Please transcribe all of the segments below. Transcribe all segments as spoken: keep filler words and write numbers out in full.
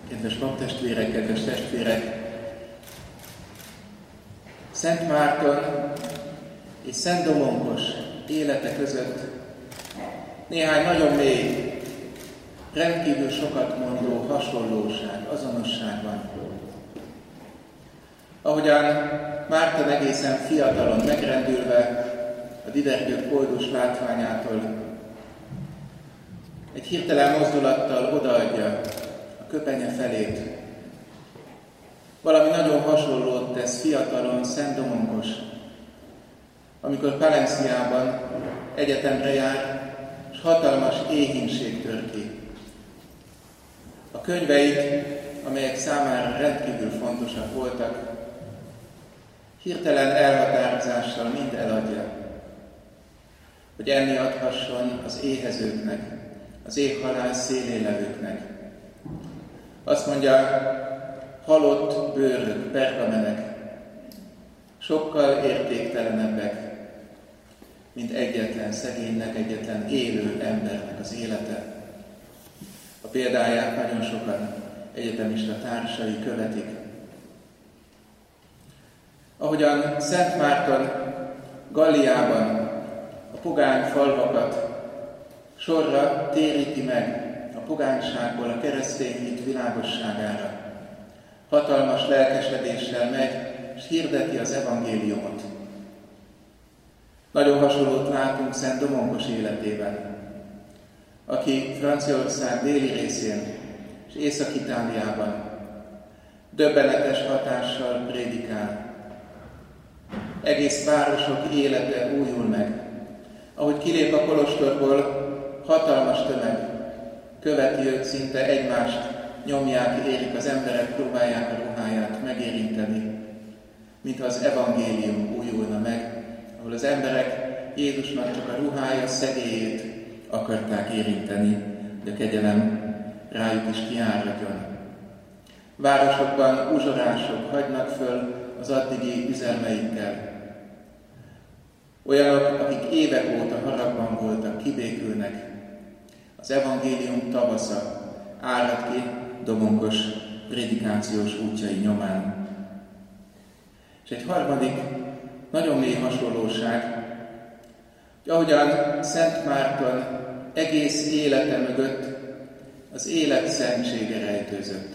Kedves paptestvérek, kedves testvérek! Szent Márton és Szent Domonkos élete között néhány nagyon mély, rendkívül sokat mondó hasonlóság, azonosság van. Ahogyan Márton egészen fiatalon megrendülve a didergő koldus látványától egy hirtelen mozdulattal odaadja a köpenye felét. Valami nagyon hasonlót tesz fiatalon Szent Domonkos, amikor Palenciában egyetemre jár, és hatalmas éhínség tör ki. A könyveit, amelyek számára rendkívül fontosak voltak, hirtelen elhatározással mind eladja, hogy enni adhasson az éhezőknek, az éhhalál szélén levőknek. Azt mondja, halott bőrök, pergamenek, sokkal értéktelenebbek, mint egyetlen szegénynek, egyetlen élő embernek az élete. A példáját nagyon sokan egyetemista társai követik. Ahogyan Szent Márton Galliában a pogány falvakat sorra téríti meg a pogányságból a keresztény hit világosságára, hatalmas lelkesedéssel megy, és hirdeti az evangéliumot. Nagyon hasonlót látunk Szent Domonkos életében, aki Franciaország déli részén és Észak-Itáliában döbbenetes hatással prédikál. Egész városok élete újul meg. Ahogy kilép a kolostorból, hatalmas tömeg követi őt, szinte egymást nyomják, érik az emberek, próbálják a ruháját megérinteni, mintha az evangélium újulna meg, ahol az emberek Jézusnak csak a ruhája szegélyét akarták érinteni, hogy a kegyelem rájuk is kiáradjon. Városokban uzsorások hagynak föl az addigi üzelmeikkel. Olyanok, akik évek óta haragban voltak, kibékülnek. Az evangélium tavasza árad ki Domonkos prédikációs útjai nyomán. És egy harmadik, nagyon mély hasonlóság, hogy ahogyan Szent Márton egész élete mögött az élet szentsége rejtőzött.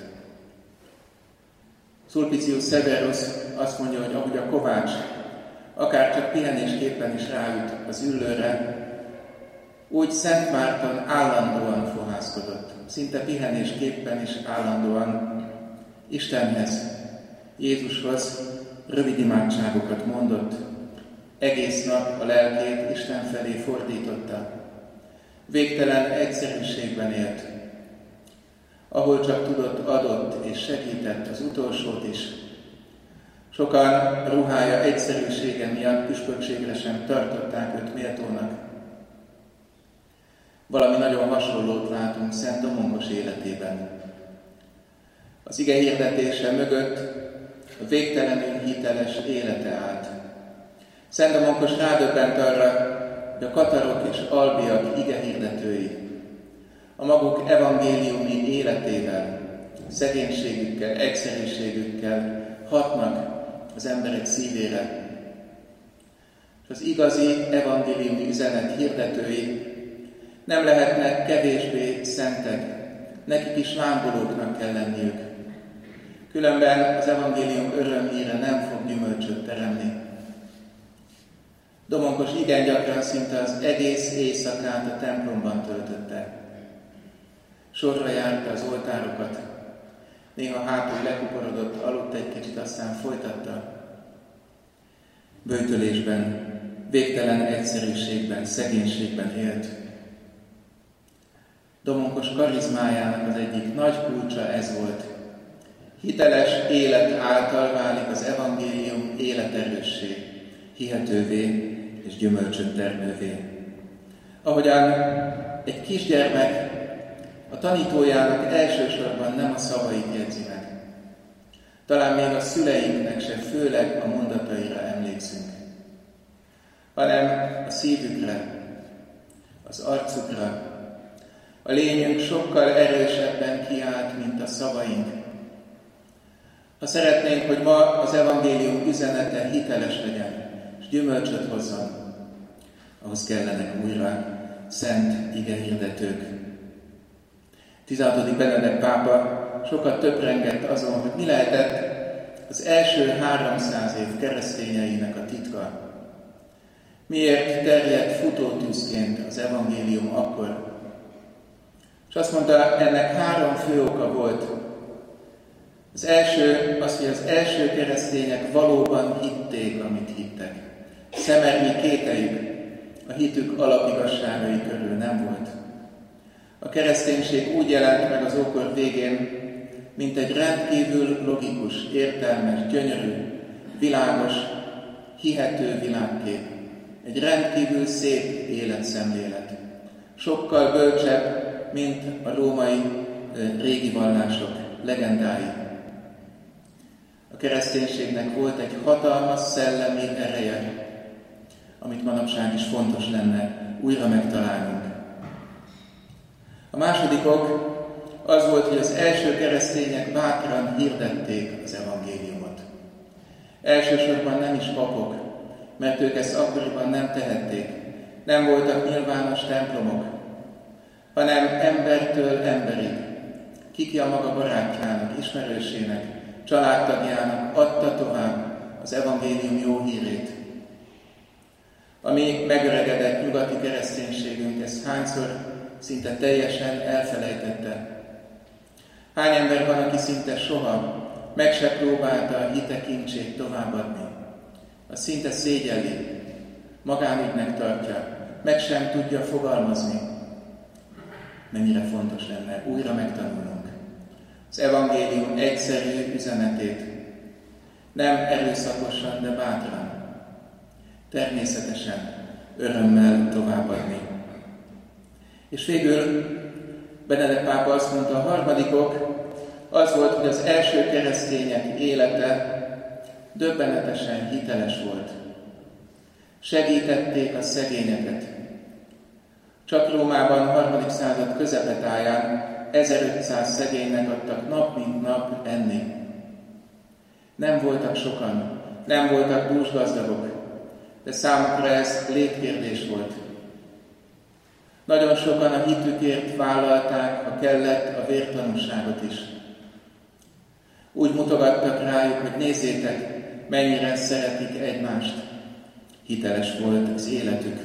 Sulpicius Severus azt mondja, hogy ahogy a kovács akár csak pihenésképpen is ráüt az üllőre, úgy Szent Márton állandóan fohászkodott, szinte pihenésképpen is állandóan Istenhez, Jézushoz rövid imádságokat mondott, egész nap a lelkét Isten felé fordította, végtelen egyszerűségben élt, ahol csak tudott, adott és segített az utolsót is. Sokan ruhája egyszerűsége miatt püspökségre sem tartották őt méltónak. Valami nagyon hasonlót látunk Szent Domonkos életében. Az ige hirdetése mögött a végtelenül hiteles élete állt. Szent Domonkos rádöbbent arra, hogy a katarok és albiak ige hirdetői a maguk evangéliumi életével, szegénységükkel, egyszerűségükkel hatnak az emberek szívére. És az igazi evangéliumi üzenet hirdetői nem lehetnek kevésbé szentek, nekik is lángolóknak kell lenniük. Különben az evangélium örömhíre nem fog gyümölcsöt teremni. Domonkos igen gyakran szinte az egész éjszakát a templomban töltötte. Sorra járta az oltárokat, néha hátul lekuporodott, aludt egy kicsit, aztán folytatta. Böjtölésben, végtelen egyszerűségben, szegénységben élt. Domonkos karizmájának az egyik nagy kulcsa ez volt. Hiteles élet által válik az evangélium életerőssé, hihetővé és gyümölcsöt termővé. Ahogyan egy kisgyermek a tanítójának elsősorban nem a szavait jegyzi meg. Talán még a szüleinknek se, főleg a mondataira emlékszünk, hanem a szívükre, az arcukra, A lényünk sokkal erősebben kiállt, mint a szavaink. Ha szeretnénk, hogy ma az evangélium üzenete hiteles legyen, és gyümölcsöt hozzon, ahhoz kellenek újra szent igehirdetők. tizenhatodik Benedek pápa sokat töprengett azon, hogy mi lehetett az első háromszáz év keresztényeinek a titka. Miért terjedt futótűzként az evangélium akkor? És azt mondta, ennek három fő oka volt. Az első az, hogy az első keresztények valóban hitték, amit hittek. Szemernyi kételyük a hitük alapigazságai körül nem volt. A kereszténység úgy jelent meg az ókor végén, mint egy rendkívül logikus, értelmes, gyönyörű, világos, hihető világkép. Egy rendkívül szép életszemlélet. Sokkal bölcsebb, mint a római régi vallások legendái. A kereszténységnek volt egy hatalmas szellemi ereje, amit manapság is fontos lenne újra megtalálnunk. A második ok az volt, hogy az első keresztények bátran hirdették az evangéliumot. Elsősorban nem is papok, mert ők ezt akkoriban nem tehették. Nem voltak nyilvános templomok, hanem embertől emberig. Kiki a maga barátjának, ismerősének, családtagjának adta tovább az evangélium jó hírét. A mi megöregedett nyugati kereszténységünk ezt hányszor szinte teljesen elfelejtette. Hány ember van, aki szinte soha meg se próbálta a hite kincsét továbbadni. Az szinte szégyelli, magánügynek tartja, meg sem tudja fogalmazni. Mennyire fontos lenne újra megtanulnunk az evangélium egyszerű üzenetét. Nem erőszakosan, de bátran. Természetesen, örömmel továbbadni. És végül Benedek pápa azt mondta, a harmadik ok az volt, hogy az első keresztények élete döbbenetesen hiteles volt. Segítették a szegényeket. Csak Rómában a harmadik század közepetáján ezerötszáz szegénynek adtak nap mint nap enni. Nem voltak sokan, nem voltak dúsgazdagok, de számukra ez létkérdés volt. Nagyon sokan a hitükért vállalták, ha kellett, a vértanúságot is. Úgy mutogattak rájuk, hogy nézzétek, mennyire szeretik egymást. Hiteles volt az életük.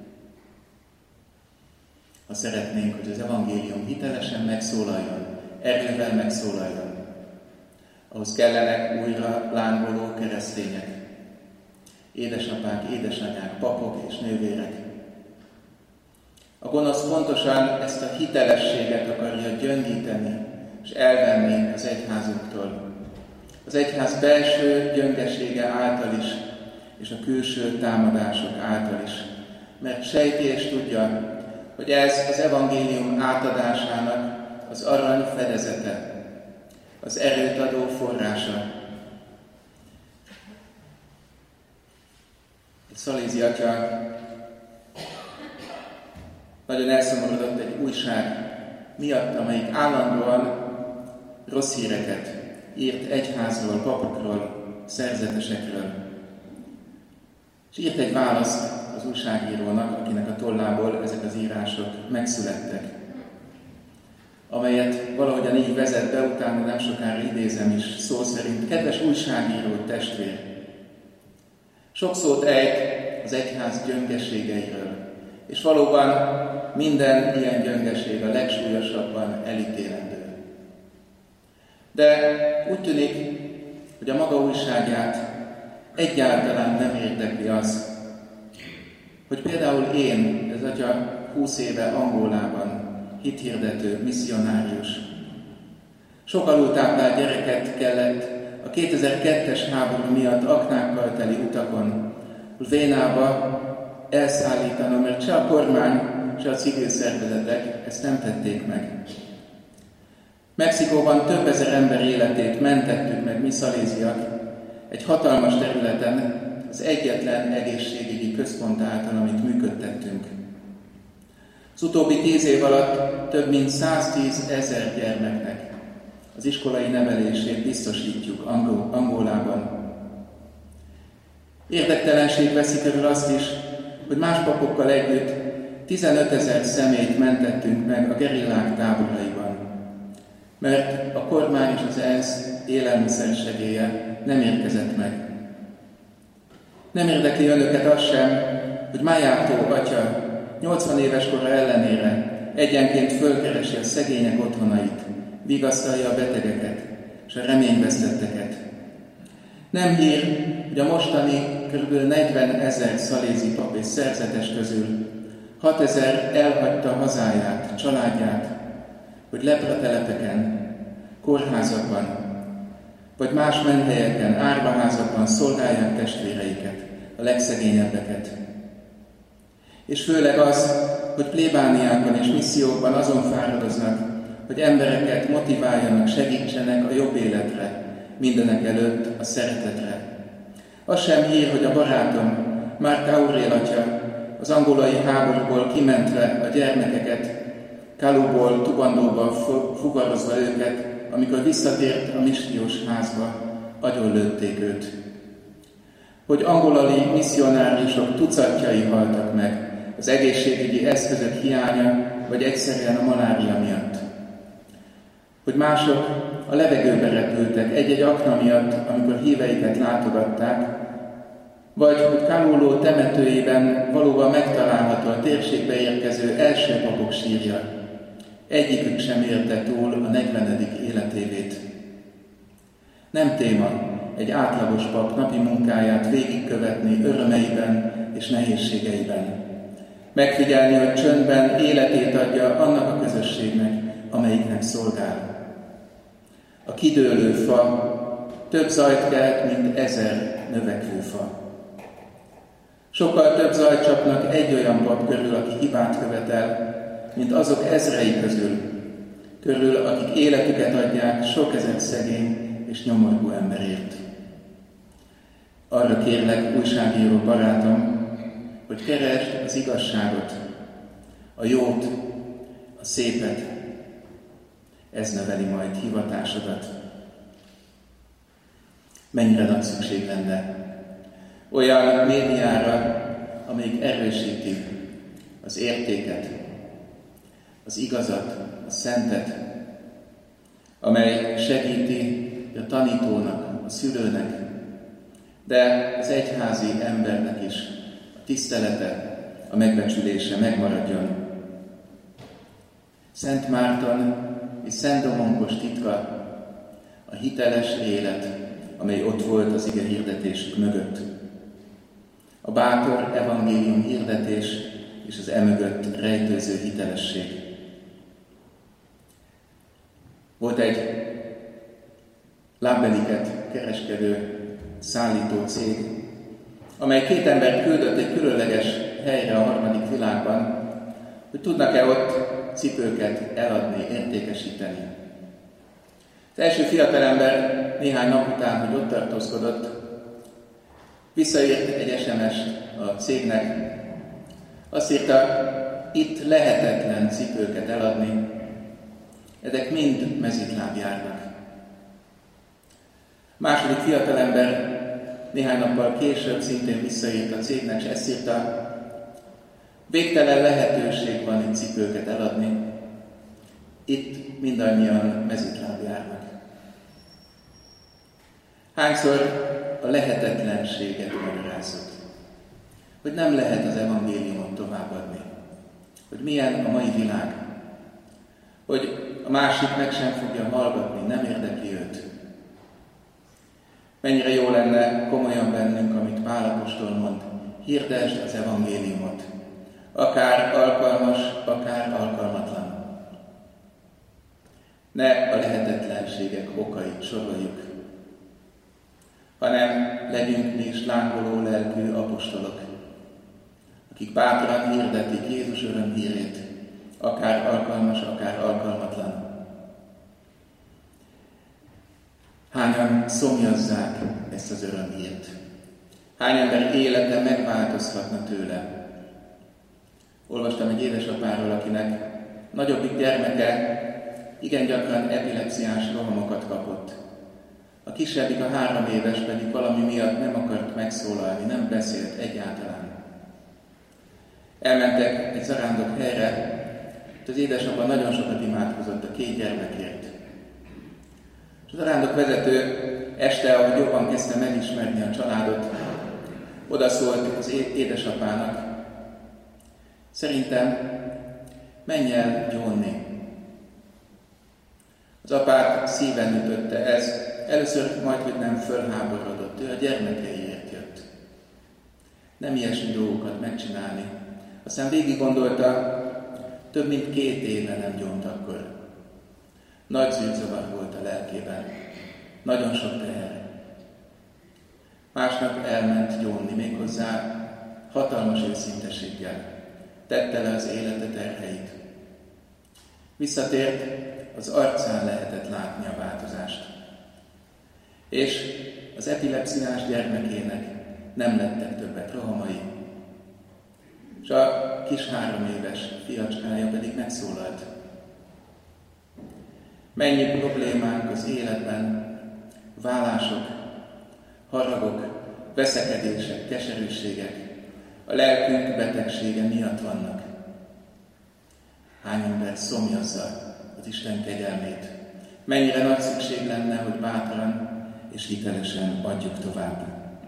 Ha szeretnénk, hogy az evangélium hitelesen megszólaljon, erővel megszólaljon, ahhoz kellenek újra lángoló keresztények. Édesapák, édesanyák, papok és nővérek. A gonosz pontosan ezt a hitelességet akarja gyöngíteni és elvenni az egyházuktól. Az egyház belső gyöngesége által is, és a külső támadások által is. Mert sejti és tudja, hogy ez az evangélium átadásának az arany fedezete, az erőt adó forrása. Egy szalézi atya nagyon elszomorodott egy újság miatt, amelyik állandóan rossz híreket írt egyházról, papokról, szerzetesekről. És írt egy választ az újságírónak, akinek a tollából ezek az írások megszülettek, amelyet valahogyan így vezet be, utána nem sokára idézem is szó szerint. Kedves újságíró testvér! Sok szót ejt az egyház gyöngeségeiről, és valóban minden ilyen gyöngeség a legsúlyosabban elítélendő. De úgy tűnik, hogy a maga újságját egyáltalán nem érdekli az, hogy például én, ez atya húsz éve Angolában hithirdető, misszionárius, sok alultáplált gyereket kellett a kétezer-kettes háború miatt aknákkal teli utakon Vénába elszállítanom, mert se a kormány, se a civil szervezetek ezt nem tették meg. Mexikóban több ezer ember életét mentettük meg mi szaléziak, egy hatalmas területen, az egyetlen egészségügyi központ által, amit működtettünk. Az utóbbi tíz év alatt több mint száztíz ezer gyermeknek az iskolai nevelését biztosítjuk Angolában. Érdektelenség veszi körül azt is, hogy más papokkal együtt tizenötezer személyt mentettünk meg a gerillák táboraiban, mert a kormány és az ENSZ élelmiszersegélye nem érkezett meg. Nem érdekli önöket az sem, hogy Májátó atya nyolcvan éves kora ellenére egyenként fölkeresi a szegények otthonait, vigasztalja a betegeket és a reményvesztetteket. Nem hír, hogy a mostani kb. negyven ezer szalézi pap és szerzetes közül hatezer elhagyta hazáját, családját, hogy lepratelepeken, kórházakban, vagy más menthelyeken, árvaházakban szolgálják testvéreiket, a legszegényebbeket. És főleg az, hogy plébániákban és missziókban azon fáradoznak, hogy embereket motiváljanak, segítsenek a jobb életre, mindenek előtt a szeretetre. Az sem hír, hogy a barátom, Mark Aurél atya, az angolai háborúból kimentve a gyermekeket, Kaluból, Tubandóba fuvarozva őket, amikor visszatért a missziós házba, agyonlőtték őt. Hogy angolai misszionáriusok tucatjai haltak meg az egészségügyi eszközök hiánya, vagy egyszerűen a malária miatt. Hogy mások a levegőbe repültek egy-egy akna miatt, amikor híveiket látogatták, vagy hogy Kaluló temetőjében valóban megtalálható a térségbe érkező első papok sírja. Egyikük sem érte túl a negyvenedik életévét. Nem téma egy átlagos pap napi munkáját végigkövetni örömeiben és nehézségeiben. Megfigyelni, hogy csöndben életét adja annak a közösségnek, amelyiknek szolgál. A kidőlő fa több zajt kelt, mint ezer növekvő fa. Sokkal több zajt csapnak egy olyan pap körül, aki hibát követel, mint azok ezrei közül, körül, akik életüket adják sok ezer szegény és nyomorgó emberért. Arra kérlek, újságíró barátom, hogy keresd az igazságot, a jót, a szépet. Ez növeli majd hivatásodat. Mennyire nagy szükség lenne olyan médiára, amelyik erősíti az értéket, az igazat, a szentet, amely segíti a tanítónak, a szülőnek, de az egyházi embernek is a tisztelete, a megbecsülése megmaradjon. Szent Márton és Szent Domonkos titka a hiteles élet, amely ott volt az ige hirdetésük mögött. A bátor evangélium hirdetés és az emögött rejtőző hitelesség. Volt egy lábbeliket kereskedő szállító cég, amely két embert küldött egy különleges helyre a harmadik világban, hogy tudnak-e ott cipőket eladni, értékesíteni. Az első fiatalember néhány nap után, hogy ott tartózkodott, visszaírt egy es em est a cégnek. Azt írta, itt lehetetlen cipőket eladni, ezek mind mezitlábjárnak. Második fiatalember néhány nappal később szintén visszaírt a cégnek, és ezt írta, végtelen lehetőség van itt cipőket eladni, itt mindannyian mezitlábjárnak. Hányszor a lehetetlenséget magyarázott, hogy nem lehet az evangéliumot továbbadni, hogy milyen a mai világ, hogy a másik meg sem fogja hallgatni, nem érdekli őt. Mennyire jó lenne komolyan bennünk, amit Pál apostol mond, hirdesd az evangéliumot, akár alkalmas, akár alkalmatlan. Ne a lehetetlenségek okait soroljuk, hanem legyünk mi is lángoló lelkű apostolok, akik bátran hirdetik Jézus örömhírét, akár alkalmas, akár alkalmatlan. Hányan szomjazzák ezt az örömhírt? Hány ember élete megváltozhatna tőle? Olvastam egy édesapáról, akinek nagyobbik gyermeke igen gyakran epilepsziás rohamokat kapott. A kisebbik, a három éves pedig valami miatt nem akart megszólalni, nem beszélt egyáltalán. Elmentek egy zarándok helyre, és az édesapa nagyon sokat imádkozott a két gyermekért. És a zarándok vezető este, ahogy jobban kezdte megismerni a családot, odaszólt az édesapának: szerintem menj el gyónni. Az apát szíven ütötte ez, először majd, hogy nem fölháborodott, ő a gyermekeiért jött. Nem ilyesmi dolgokat megcsinálni. Aztán végig gondolta, több mint két éve nem gyónt akkor. Nagy zűrzavar volt a lelkében, nagyon sok teher. Másnap elment gyónni, méghozzá hatalmas őszinteséggel. Tette le az élete terheit. Visszatért, az arcán lehetett látni a változást. És az epilepsziás gyermekének nem lettek többet rohamai. És a kis három éves fiacskája pedig megszólalt. Mennyi problémánk az életben, válások, haragok, veszekedések, keserűségek, a lelkünk betegsége miatt vannak. Hány ember szomjazza az Isten kegyelmét. Mennyire nagy szükség lenne, hogy bátran és hitelesen adjuk tovább.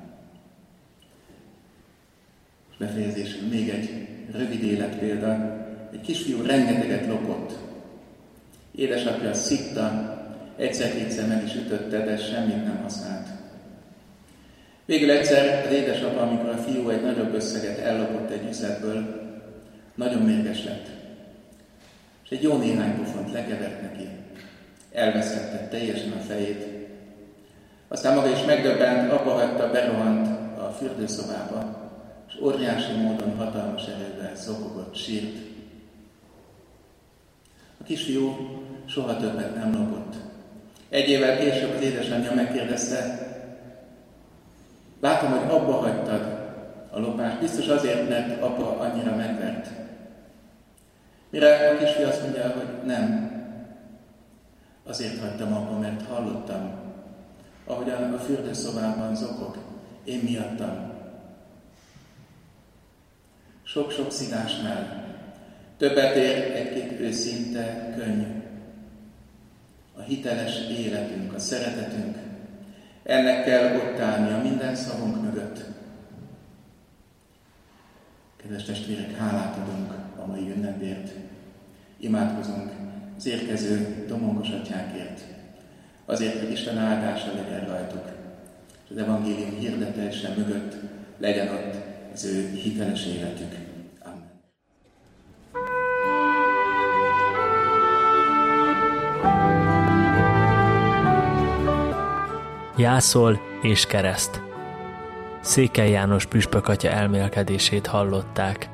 És befejezésül még egy rövid életpélda. Egy kisfiú rengeteget lopott. Édesapja szitta, egyszer-kétszer meg is ütötte, de semmit nem használt. Végül egyszer az édesapa, amikor a fiú egy nagyobb összeget ellopott egy üzletből, nagyon mérges lett. És egy jó néhány pofont lekevert neki. Elveszette teljesen a fejét. Aztán maga is megdöbbent, abba hagyta, berohant a fürdőszobába, és óriási módon, hatalmas erővel zokogott, sírt. A kisfiú soha többet nem lopott. Egy évvel később az édesanyja megkérdezte: látom, hogy abba hagytad a lopást, biztos azért, mert apa annyira megvert. Mire a kisfiú azt mondja, hogy nem. Azért hagytam abba, mert hallottam, ahogyan a fürdőszobában zokog, én miattam. Sok-sok szidásnál többet ér egy-két őszinte könny. A hiteles életünk, a szeretetünk, ennek kell ott állnia minden szavunk mögött. Kedves testvérek, hálát adunk a mai ünnepért. Imádkozunk az érkező domongos atyákért. Azért, hogy Isten áldása legyen rajtuk. És az evangélium hirdetése mögött legyen ott az ő hiteles életük. Amen. Jászol és kereszt. Székely János püspök atya elmélkedését hallották.